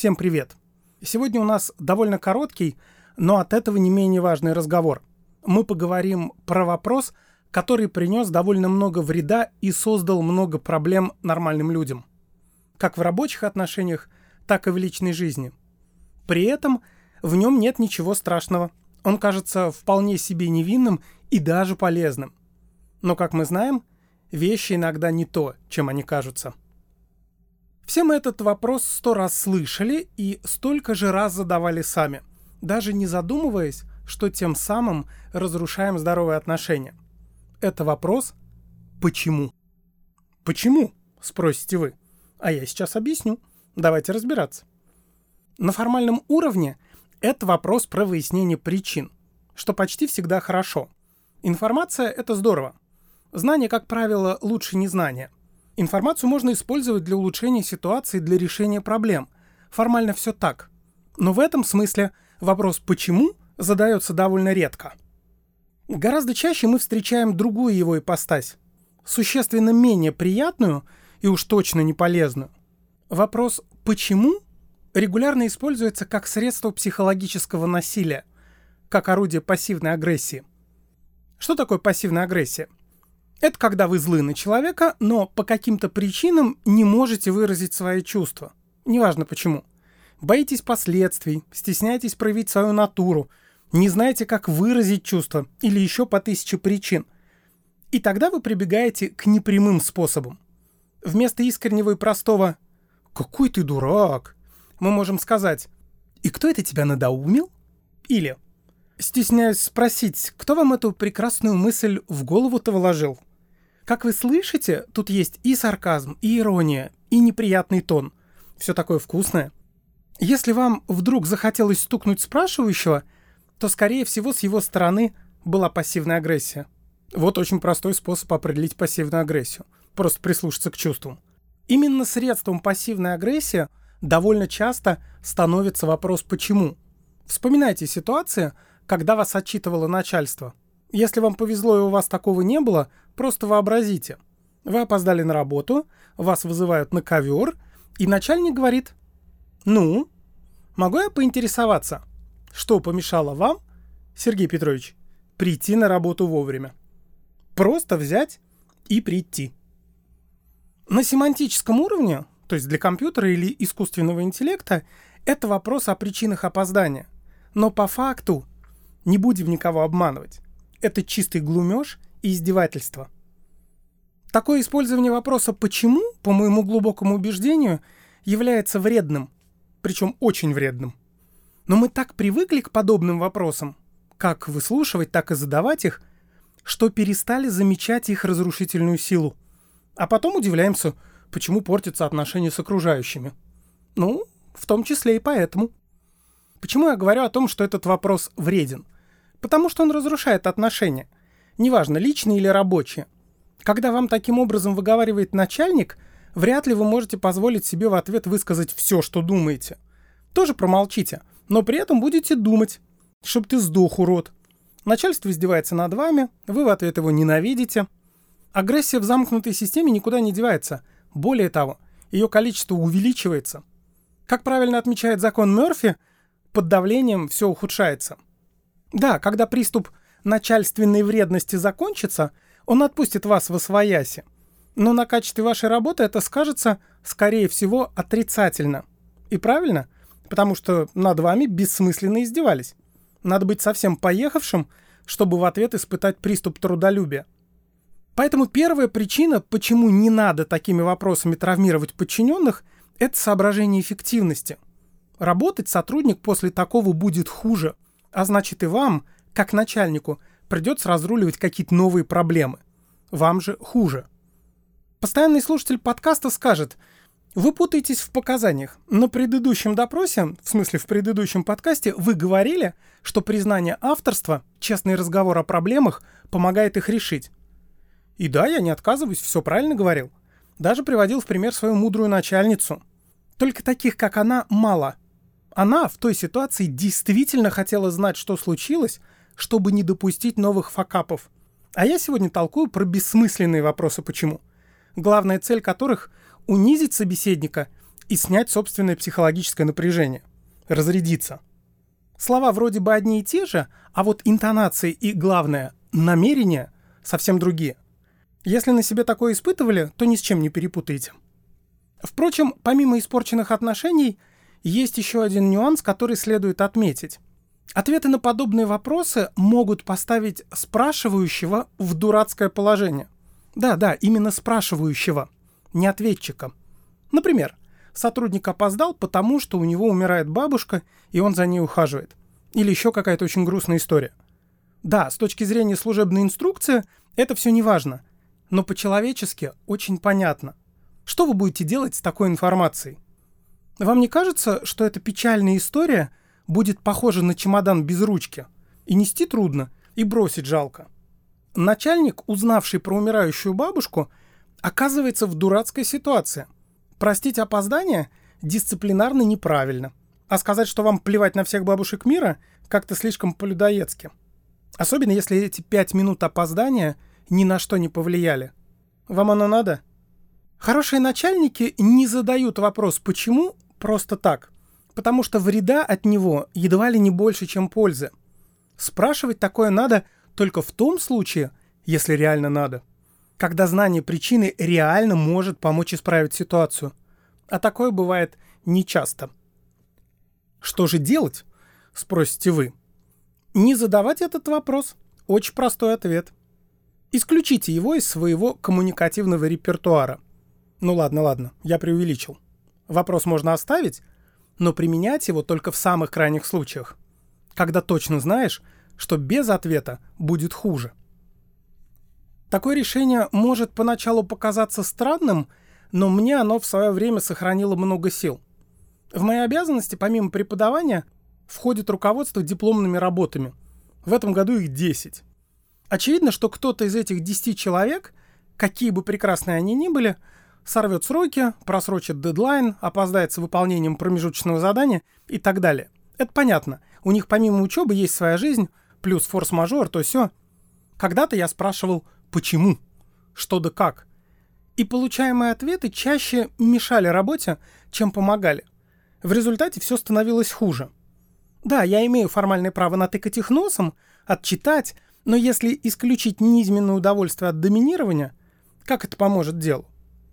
Всем привет! Сегодня у нас довольно короткий, но от этого не менее важный разговор. Мы поговорим про вопрос, который принес довольно много вреда и создал много проблем нормальным людям. Как в рабочих отношениях, так и в личной жизни. При этом в нем нет ничего страшного. Он кажется вполне себе невинным и даже полезным. Но, как мы знаем, вещи иногда не то, чем они кажутся. Все мы этот вопрос 100 раз слышали и столько же раз задавали сами, даже не задумываясь, что тем самым разрушаем здоровые отношения. Это вопрос «почему?». «Почему?» – спросите вы. А я сейчас объясню. Давайте разбираться. На формальном уровне это вопрос про выяснение причин, что почти всегда хорошо. Информация – это здорово. Знание, как правило, лучше незнания. Информацию можно использовать для улучшения ситуации, для решения проблем. Формально все так. Но в этом смысле вопрос «почему?» задается довольно редко. Гораздо чаще мы встречаем другую его ипостась, существенно менее приятную и уж точно не полезную. Вопрос «почему?» регулярно используется как средство психологического насилия, как орудие пассивной агрессии. Что такое пассивная агрессия? Это когда вы злы на человека, но по каким-то причинам не можете выразить свои чувства. Неважно почему. Боитесь последствий, стесняетесь проявить свою натуру, не знаете, как выразить чувства или еще по 1000 причин. И тогда вы прибегаете к непрямым способам. Вместо искреннего и простого «какой ты дурак!» мы можем сказать «и кто это тебя надоумил?» Или «стесняюсь спросить, кто вам эту прекрасную мысль в голову-то вложил?» Как вы слышите, тут есть и сарказм, и ирония, и неприятный тон. Все такое вкусное. Если вам вдруг захотелось стукнуть спрашивающего, то, скорее всего, с его стороны была пассивная агрессия. Вот очень простой способ определить пассивную агрессию. Просто прислушаться к чувствам. Именно средством пассивной агрессии довольно часто становится вопрос «почему?». Вспоминайте ситуации, когда вас отчитывало начальство. Если вам повезло и у вас такого не было, просто вообразите. Вы опоздали на работу, вас вызывают на ковер, и начальник говорит: «Ну, могу я поинтересоваться, что помешало вам, Сергей Петрович, прийти на работу вовремя?» Просто взять и прийти. На семантическом уровне, то есть для компьютера или искусственного интеллекта, это вопрос о причинах опоздания. Но по факту не будем никого обманывать. Это чистый глумеж и издевательство. Такое использование вопроса «почему?», по моему глубокому убеждению, является вредным, причем очень вредным. Но мы так привыкли к подобным вопросам, как выслушивать, так и задавать их, что перестали замечать их разрушительную силу. А потом удивляемся, почему портятся отношения с окружающими. Ну, в том числе и поэтому. Почему я говорю о том, что этот вопрос вреден? Потому что он разрушает отношения. Неважно, личные или рабочие. Когда вам таким образом выговаривает начальник, вряд ли вы можете позволить себе в ответ высказать все, что думаете. Тоже промолчите, но при этом будете думать, чтоб ты сдох, урод. Начальство издевается над вами, вы в ответ его ненавидите. Агрессия в замкнутой системе никуда не девается. Более того, ее количество увеличивается. Как правильно отмечает закон Мёрфи, под давлением все ухудшается. Да, когда приступ начальственной вредности закончится, он отпустит вас восвояси. Но на качестве вашей работы это скажется, скорее всего, отрицательно. И правильно, потому что над вами бессмысленно издевались. Надо быть совсем поехавшим, чтобы в ответ испытать приступ трудолюбия. Поэтому первая причина, почему не надо такими вопросами травмировать подчиненных, это соображение эффективности. Работать сотрудник после такого будет хуже. А значит и вам, как начальнику, придется разруливать какие-то новые проблемы. Вам же хуже. Постоянный слушатель подкаста скажет: вы путаетесь в показаниях. На предыдущем допросе, в смысле в предыдущем подкасте, вы говорили, что признание авторства, честный разговор о проблемах, помогает их решить. И да, я не отказываюсь, все правильно говорил. Даже приводил в пример свою мудрую начальницу. Только таких, как она, мало. Она в той ситуации действительно хотела знать, что случилось, чтобы не допустить новых факапов. А я сегодня толкую про бессмысленные вопросы «почему?», главная цель которых — унизить собеседника и снять собственное психологическое напряжение, разрядиться. Слова вроде бы одни и те же, а вот интонации и, главное, намерения совсем другие. Если на себе такое испытывали, то ни с чем не перепутаете. Впрочем, помимо испорченных отношений, есть еще один нюанс, который следует отметить. Ответы на подобные вопросы могут поставить спрашивающего в дурацкое положение. Да, именно спрашивающего, не ответчика. Например, сотрудник опоздал, потому что у него умирает бабушка, и он за ней ухаживает. Или еще какая-то очень грустная история. Да, с точки зрения служебной инструкции, это все не важно, но по-человечески очень понятно. Что вы будете делать с такой информацией? Вам не кажется, что эта печальная история будет похожа на чемодан без ручки? И нести трудно, и бросить жалко. Начальник, узнавший про умирающую бабушку, оказывается в дурацкой ситуации. Простить опоздание дисциплинарно неправильно. А сказать, что вам плевать на всех бабушек мира, как-то слишком по-людоедски. Особенно если эти 5 минут опоздания ни на что не повлияли. Вам оно надо? Хорошие начальники не задают вопрос «почему?» просто так. Потому что вреда от него едва ли не больше, чем пользы. Спрашивать такое надо только в том случае, если реально надо. Когда знание причины реально может помочь исправить ситуацию. А такое бывает нечасто. Что же делать? Спросите вы. Не задавать этот вопрос. Очень простой ответ. Исключите его из своего коммуникативного репертуара. Ну ладно, я преувеличил. Вопрос можно оставить, но применять его только в самых крайних случаях. Когда точно знаешь, что без ответа будет хуже. Такое решение может поначалу показаться странным, но мне оно в свое время сохранило много сил. В мои обязанности, помимо преподавания, входит руководство дипломными работами. В этом году их 10. Очевидно, что кто-то из этих 10 человек, какие бы прекрасные они ни были, сорвет сроки, просрочит дедлайн, опоздает с выполнением промежуточного задания и так далее. Это понятно. У них помимо учебы есть своя жизнь, плюс форс-мажор, то сё. Когда-то я спрашивал «почему?», «что да как?». И получаемые ответы чаще мешали работе, чем помогали. В результате все становилось хуже. Да, я имею формальное право натыкать их носом, отчитать, но если исключить низменное удовольствие от доминирования, как это поможет делу?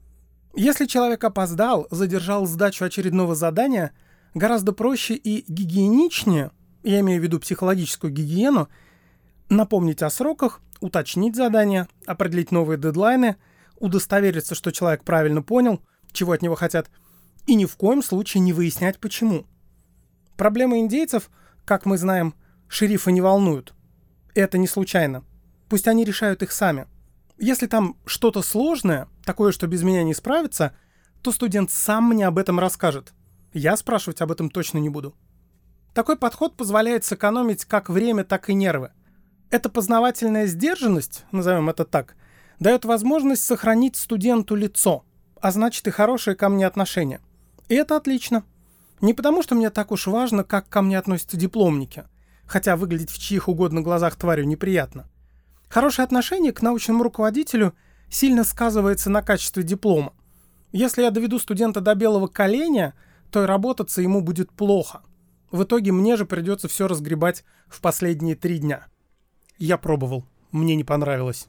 Если человек опоздал, задержал сдачу очередного задания, гораздо проще и гигиеничнее, я имею в виду психологическую гигиену, напомнить о сроках, уточнить задания, определить новые дедлайны, удостовериться, что человек правильно понял, чего от него хотят, и ни в коем случае не выяснять, почему. Проблемы индейцев, как мы знаем, шерифа не волнуют. Это не случайно. Пусть они решают их сами. Если там что-то сложное, такое, что без меня не справится, то студент сам мне об этом расскажет. Я спрашивать об этом точно не буду. Такой подход позволяет сэкономить как время, так и нервы. Эта познавательная сдержанность, назовем это так, дает возможность сохранить студенту лицо, а значит и хорошие ко мне отношения. И это отлично. Не потому, что мне так уж важно, как ко мне относятся дипломники, хотя выглядеть в чьих угодно глазах тварью неприятно. Хорошее отношение к научному руководителю сильно сказывается на качестве диплома. Если я доведу студента до белого коленя, то и работаться ему будет плохо. В итоге мне же придется все разгребать в последние 3 дня. Я пробовал, мне не понравилось.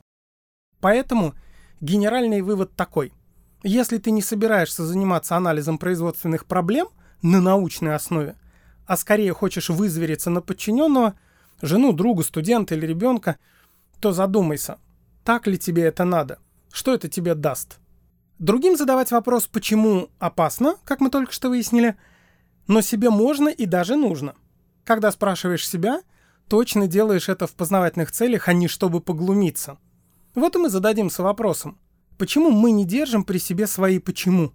Поэтому генеральный вывод такой. Если ты не собираешься заниматься анализом производственных проблем на научной основе, а скорее хочешь вызвериться на подчиненного, жену, друга, студента или ребенка, то задумайся, так ли тебе это надо, что это тебе даст. Другим задавать вопрос «почему?» опасно, как мы только что выяснили, но себе можно и даже нужно. Когда спрашиваешь себя, точно делаешь это в познавательных целях, а не чтобы поглумиться. Вот и мы зададимся вопросом, почему мы не держим при себе свои «почему»?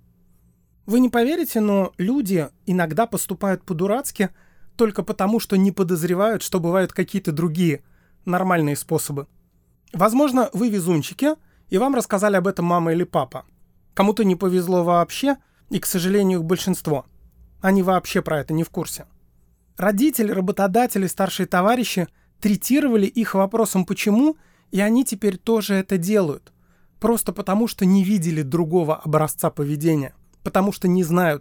Вы не поверите, но люди иногда поступают по-дурацки только потому, что не подозревают, что бывают какие-то другие нормальные способы. Возможно, вы везунчики, и вам рассказали об этом мама или папа. Кому-то не повезло вообще, и, к сожалению, их большинство. Они вообще про это не в курсе. Родители, работодатели, старшие товарищи третировали их вопросом «почему?», и они теперь тоже это делают. Просто потому, что не видели другого образца поведения. Потому что не знают,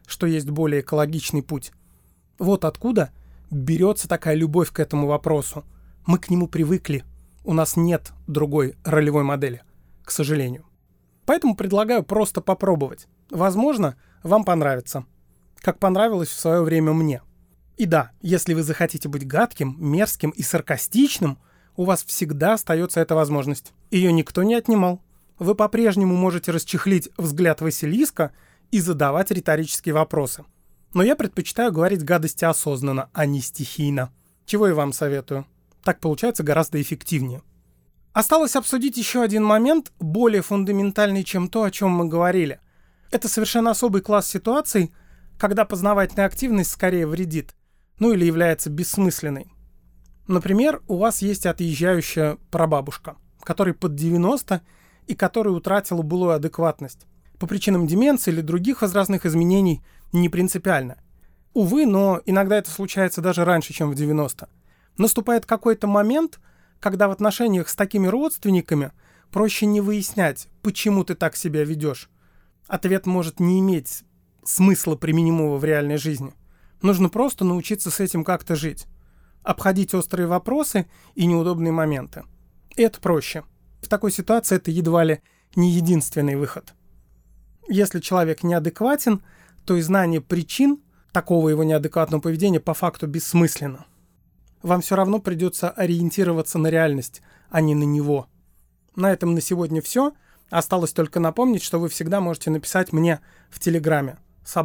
что есть более экологичный путь. Вот откуда берется такая любовь к этому вопросу. Мы к нему привыкли. У нас нет другой ролевой модели, к сожалению. Поэтому предлагаю просто попробовать. Возможно, вам понравится. Как понравилось в свое время мне. И да, если вы захотите быть гадким, мерзким и саркастичным, у вас всегда остается эта возможность. Ее никто не отнимал. Вы по-прежнему можете расчехлить взгляд Василиска и задавать риторические вопросы. Но я предпочитаю говорить гадости осознанно, а не стихийно. Чего и вам советую. Так получается гораздо эффективнее. Осталось обсудить еще один момент, более фундаментальный, чем то, о чем мы говорили. Это совершенно особый класс ситуаций, когда познавательная активность скорее вредит, или является бессмысленной. Например, у вас есть отъезжающая прабабушка, которой под 90 и которая утратила былую адекватность. По причинам деменции или других возрастных изменений не принципиально. Увы, но иногда это случается даже раньше, чем в 90. Наступает какой-то момент, когда в отношениях с такими родственниками проще не выяснять, почему ты так себя ведешь. Ответ может не иметь смысла применимого в реальной жизни. Нужно просто научиться с этим как-то жить. Обходить острые вопросы и неудобные моменты. И это проще. В такой ситуации это едва ли не единственный выход. Если человек неадекватен, то и знание причин такого его неадекватного поведения по факту бессмысленно. Вам все равно придется ориентироваться на реальность, а не на него. На этом на сегодня все. Осталось только напомнить, что вы всегда можете написать мне в Телеграме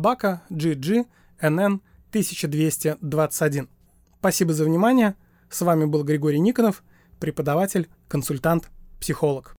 @GGNN1221. Спасибо за внимание. С вами был Григорий Никонов, преподаватель, консультант, психолог.